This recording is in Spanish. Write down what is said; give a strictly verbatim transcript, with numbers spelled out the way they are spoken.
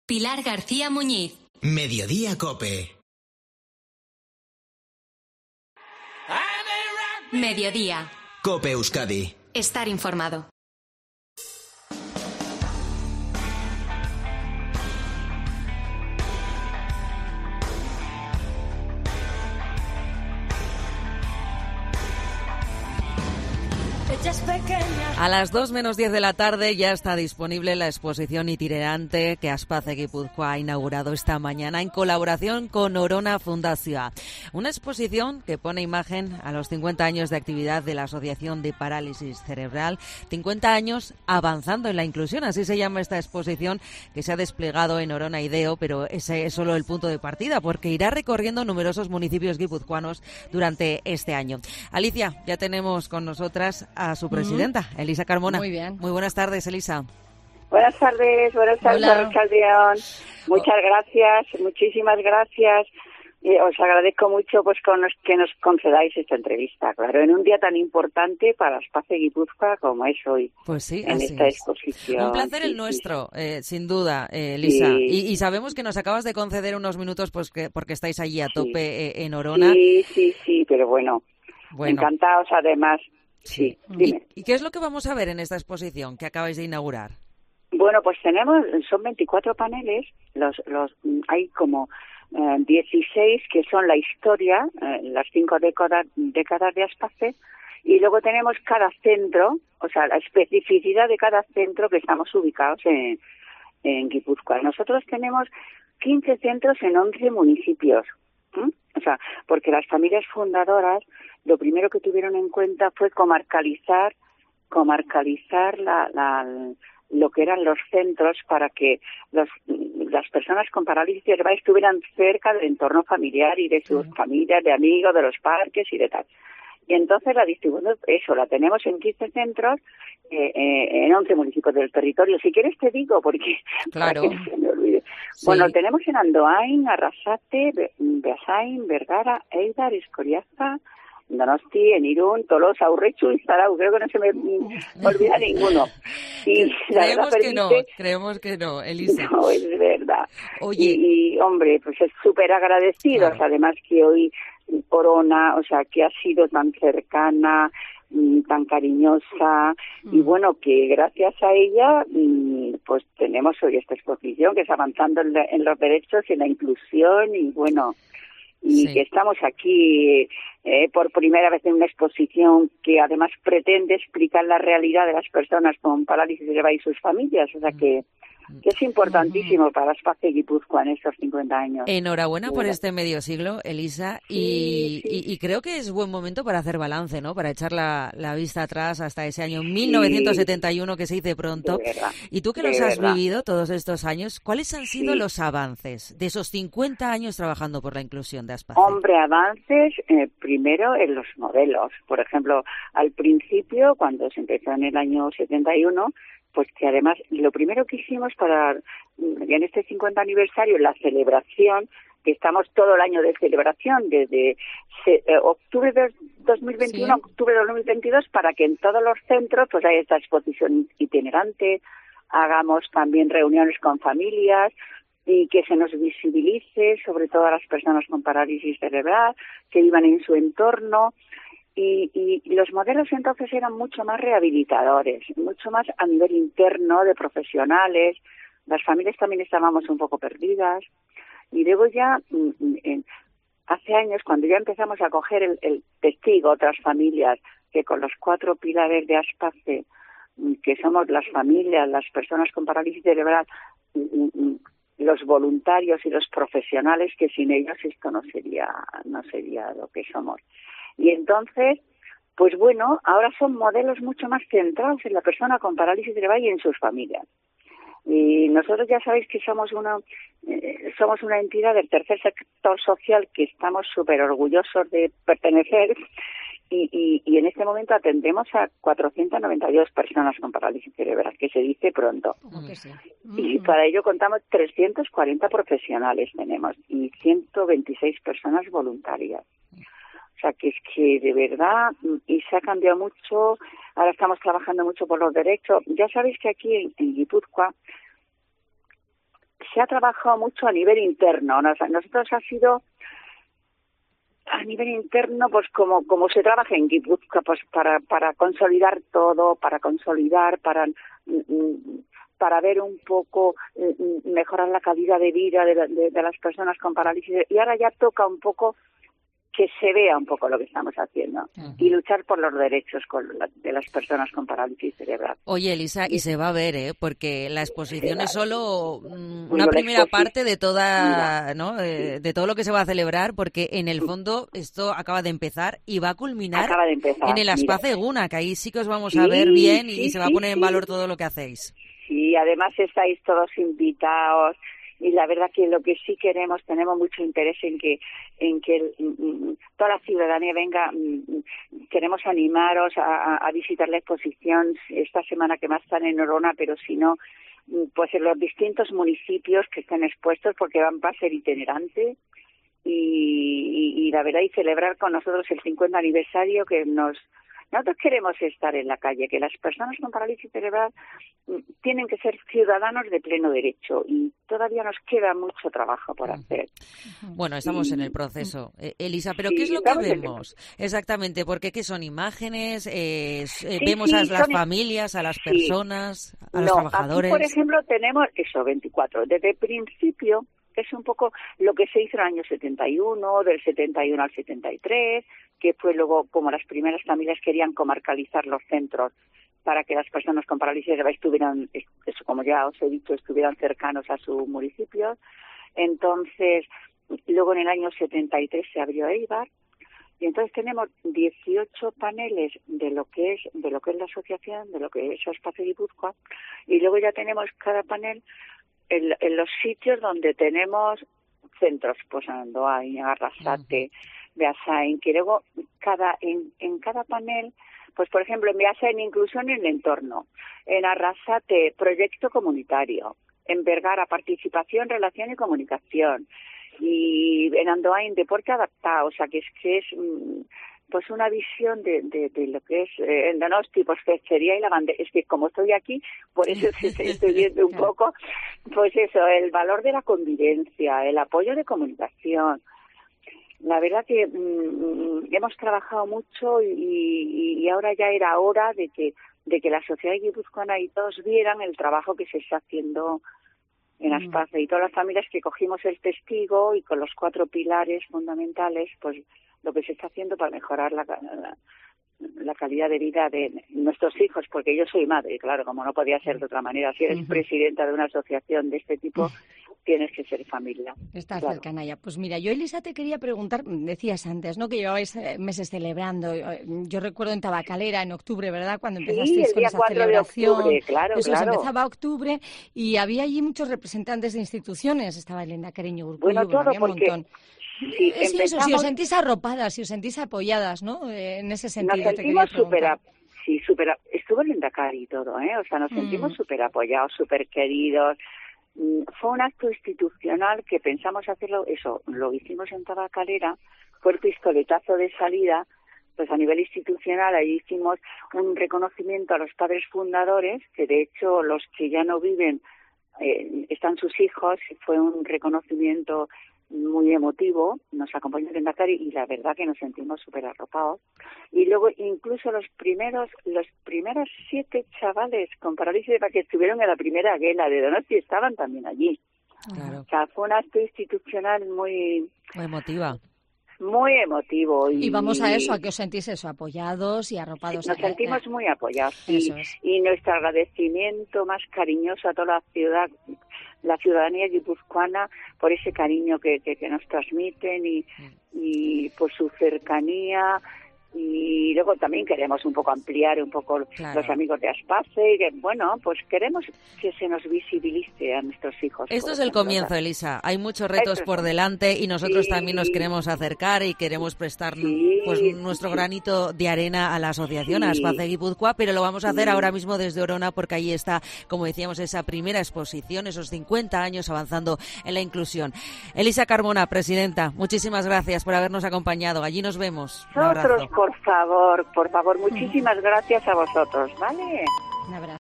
Pilar García Muñiz. Mediodía Cope. Mediodía. Cope Euskadi. Estar informado. A las dos menos diez de la tarde ya está disponible la exposición itinerante que Aspace Guipúzcoa ha inaugurado esta mañana en colaboración con Orona Fundazioa. Una exposición que pone imagen a los cincuenta años de actividad de la Asociación de Parálisis Cerebral, cincuenta años avanzando en la inclusión, así se llama esta exposición que se ha desplegado en Orona y Deo, pero ese es solo el punto de partida porque irá recorriendo numerosos municipios guipuzcoanos durante este año. Alicia, ya tenemos con nosotras a su presidenta, uh-huh. Elisa Carmona. Muy bien. Muy buenas tardes, Elisa. Buenas tardes, buenas tardes, Arrascaldeón. Muchas gracias, muchísimas gracias. Y os agradezco mucho pues con los, que nos concedáis esta entrevista, claro, en un día tan importante para Aspace Guipúzcoa como es hoy. Pues sí, en así esta es. exposición. Un placer sí, el nuestro, sí. eh, sin duda, eh, Elisa. Sí. Y, y sabemos que nos acabas de conceder unos minutos pues que porque estáis allí a Sí. tope eh, en Orona. Sí, sí, sí, pero bueno, bueno. encantados además. Sí, dime. ¿Y, ¿Y qué es lo que vamos a ver en esta exposición que acabáis de inaugurar? Bueno, pues tenemos, son veinticuatro paneles, los, los, hay como eh, dieciséis que son la historia, eh, las cinco décadas, décadas de Aspace, y luego tenemos cada centro, o sea, la especificidad de cada centro que estamos ubicados en, en Guipúzcoa. Nosotros tenemos quince centros en once municipios. ¿Mm? O sea, porque las familias fundadoras lo primero que tuvieron en cuenta fue comarcalizar, comarcalizar la, la, lo que eran los centros para que los, las personas con parálisis cerebral estuvieran cerca del entorno familiar y de sus familias, de amigos, de los parques y de tal. Y entonces la distribución, eso, la tenemos en quince centros, eh, eh, en once municipios del territorio. Si quieres te digo, porque claro. para que no se me olvide. Sí. Bueno, tenemos en Andoain, Arrasate, Be- Beasain, Vergara, Eibar, Escoriaza, Donosti, en Irún, Tolosa, Aurrechu y Zarau. Creo que no se me olvida ninguno. Y la creemos verdad que permite... no, creemos que no, Elisa. No, es verdad. Oye. Y, y hombre, pues es súper agradecidos, claro. Además que hoy Orona, o sea, que ha sido tan cercana, tan cariñosa, mm. y bueno, que gracias a ella, pues tenemos hoy esta exposición que es avanzando en, la, en los derechos y en la inclusión, y bueno, y sí. que estamos aquí eh, por primera vez en una exposición que además pretende explicar la realidad de las personas con parálisis cerebral y sus familias, o sea que que es importantísimo uh-huh. para Aspace Guipúzcoa en estos cincuenta años. Enhorabuena sí, por este medio siglo, Elisa, y, sí, sí. Y, y creo que es buen momento para hacer balance, ¿no? Para echar la, la vista atrás hasta ese año mil novecientos setenta y uno que se dice pronto. Verdad, y tú que los has verdad. vivido todos estos años, ¿cuáles han sido sí. los avances de esos cincuenta años trabajando por la inclusión de Aspace? Hombre, avances eh, primero en los modelos. Por ejemplo, al principio, cuando se empezó en el año setenta y uno, pues que además lo primero que hicimos para en este cincuenta aniversario, la celebración, que estamos todo el año de celebración, desde se, eh, octubre de dos mil veintiuno a sí. octubre de dos mil veintidós, para que en todos los centros pues haya esta exposición itinerante, hagamos también reuniones con familias y que se nos visibilice, sobre todo a las personas con parálisis cerebral, que vivan en su entorno. Y, y los modelos entonces eran mucho más rehabilitadores, mucho más a nivel interno de profesionales. Las familias también estábamos un poco perdidas. Y luego ya, en, hace años, cuando ya empezamos a coger el, el testigo, otras familias, que con los cuatro pilares de Aspace, que somos las familias, las personas con parálisis cerebral, los voluntarios y los profesionales, que sin ellos esto no sería, no sería lo que somos. Y entonces, pues bueno, ahora son modelos mucho más centrados en la persona con parálisis cerebral y en sus familias. Y nosotros ya sabéis que somos una eh, somos una entidad del tercer sector social que estamos súper orgullosos de pertenecer y, y, y en este momento atendemos a cuatrocientas noventa y dos personas con parálisis cerebral, que se dice pronto. Que sí. Y para ello contamos trescientos cuarenta profesionales tenemos y ciento veintiséis personas voluntarias. O sea, que es que de verdad, y se ha cambiado mucho, ahora estamos trabajando mucho por los derechos. Ya sabéis que aquí en, en Guipúzcoa se ha trabajado mucho a nivel interno. Nos, nosotros ha sido a nivel interno, pues como como se trabaja en Guipúzcoa, pues para para consolidar todo, para consolidar, para para ver un poco, mejorar la calidad de vida de, de, de las personas con parálisis. Y ahora ya toca un poco que se vea un poco lo que estamos haciendo uh-huh. y luchar por los derechos con la, de las personas con parálisis cerebral. Oye, Elisa, y se va a ver, ¿eh? Porque la exposición sí, es solo mm, una primera parte de toda, ¿no? Eh, de todo lo que se va a celebrar, porque en el fondo esto acaba de empezar y va a culminar de empezar, en el Aspace Eguna, que ahí sí que os vamos a ver sí, bien sí, y se va a poner sí, en valor todo lo que hacéis. Sí, además estáis todos invitados. Y la verdad que lo que sí queremos, tenemos mucho interés en que en que el, toda la ciudadanía venga. Queremos animaros a, a visitar la exposición esta semana que más están en Orona, pero si no, pues en los distintos municipios que estén expuestos, porque van, va a ser itinerante. Y, y, y la verdad, y celebrar con nosotros el cincuenta aniversario que nos... Nosotros queremos estar en la calle, que las personas con parálisis cerebral tienen que ser ciudadanos de pleno derecho y todavía nos queda mucho trabajo por hacer. Bueno, estamos y, en el proceso, eh, Elisa, pero sí, ¿qué es lo que vemos? Exactamente, porque ¿qué son imágenes? Eh, sí, ¿Vemos sí, a las familias, a las personas, sí. a los no, trabajadores? Aquí, por ejemplo, tenemos eso, veinticuatro. Desde el principio es un poco lo que se hizo en el año setenta y uno, del setenta y uno al setenta y tres, que fue luego como las primeras familias querían comarcalizar los centros para que las personas con parálisis estuvieran, eso como ya os he dicho, estuvieran cercanos a su municipio. Entonces, luego en el año setenta y tres se abrió Eibar y entonces tenemos dieciocho paneles de lo que es de lo que es la asociación, de lo que es Aspace Guipúzcoa, y luego ya tenemos cada panel en, en los sitios donde tenemos centros, pues en Andoain, en Arrasate, uh-huh. Beasain, que luego cada en, en cada panel, pues por ejemplo en Beasain inclusión en el entorno, en Arrasate proyecto comunitario, en Vergara participación, relación y comunicación, y en Andoain deporte adaptado, o sea que es que es pues una visión de, de, de lo que es eh, en Donosti, pues fechería y lavandería. Es que como estoy aquí, por eso estoy viendo un poco, pues eso, el valor de la convivencia, el apoyo de comunicación. La verdad que mmm, hemos trabajado mucho y, y, y ahora ya era hora de que de que la sociedad guipuzcoana y todos vieran el trabajo que se está haciendo en Aspace, y todas las familias que cogimos el testigo y con los cuatro pilares fundamentales, pues lo que se está haciendo para mejorar la, la, la calidad de vida de nuestros hijos, porque yo soy madre, claro, como no podía ser de otra manera. Si eres uh-huh. presidenta de una asociación de este tipo, uh-huh. tienes que ser familia. Estás claro. cercana ya. Pues mira, yo, Elisa, te quería preguntar, decías antes, ¿no?, que llevabais meses celebrando. Yo recuerdo en Tabacalera, en octubre, ¿verdad?, cuando empezasteis sí, con esa celebración. De octubre, claro, Eso, claro. empezaba octubre y había allí muchos representantes de instituciones. Estaba Elena Cariño Urcullu, bueno, todo había un porque... montón. Sí, sí, eso, si os sentís arropadas, si os sentís apoyadas, ¿no? Eh, en ese sentido. Nos sentimos súper, sí, súper, estuvo el Endacari y todo, ¿eh? O sea, nos sentimos mm. súper apoyados, súper queridos. Fue un acto institucional que pensamos hacerlo, eso, lo hicimos en Tabacalera, fue el pistoletazo de salida, pues a nivel institucional. Ahí hicimos un reconocimiento a los padres fundadores, que de hecho los que ya no viven, eh, están sus hijos, fue un reconocimiento muy emotivo, nos acompañó el Endacari y la verdad que nos sentimos súper arropados. Y luego incluso los primeros, los primeros siete chavales con parálisis que estuvieron en la primera guela de Donosti estaban también allí. Claro. O sea, fue un acto institucional muy... Muy emotiva. Muy emotivo. Y, y vamos a eso, a que os sentís eso, apoyados y arropados. Nos sentimos muy apoyados. Eso y, es. y nuestro agradecimiento más cariñoso a toda la ciudad, la ciudadanía guipuzcoana, por ese cariño que, que, que nos transmiten y, y por su cercanía. Y luego también queremos un poco ampliar un poco claro. los amigos de Aspace, y que, bueno, pues queremos que se nos visibilice a nuestros hijos. Esto es el comienzo, Elisa. Hay muchos retos Esto por delante y nosotros sí. también nos queremos acercar y queremos prestar sí. pues nuestro granito de arena a la asociación, sí. a Aspace Guipúzcoa, pero lo vamos a hacer sí. ahora mismo desde Orona, porque ahí está, como decíamos, esa primera exposición, esos cincuenta años avanzando en un Elisa Carmona, presidenta, muchísimas gracias por habernos acompañado. Allí nos vemos. Un abrazo. Por favor, por favor, muchísimas gracias a vosotros, ¿vale? Un abrazo.